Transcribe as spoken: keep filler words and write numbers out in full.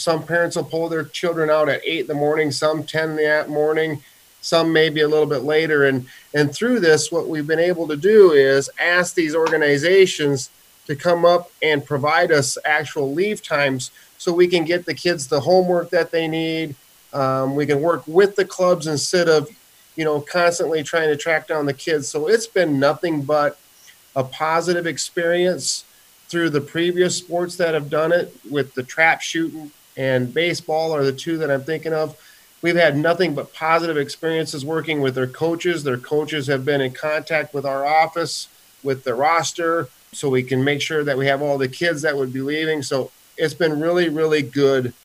some parents will pull their children out at eight in the morning, some ten in the morning, some maybe a little bit later. And, and through this, what we've been able to do is ask these organizations to come up and provide us actual leave times so we can get the kids the homework that they need. Um, we can work with the clubs instead of, you know, constantly trying to track down the kids. So it's been nothing but a positive experience through the previous sports that have done it, with the trap shooting and baseball are the two that I'm thinking of. We've had nothing but positive experiences working with their coaches. Their coaches have been in contact with our office, with the roster, so we can make sure that we have all the kids that would be leaving. So it's been really, really good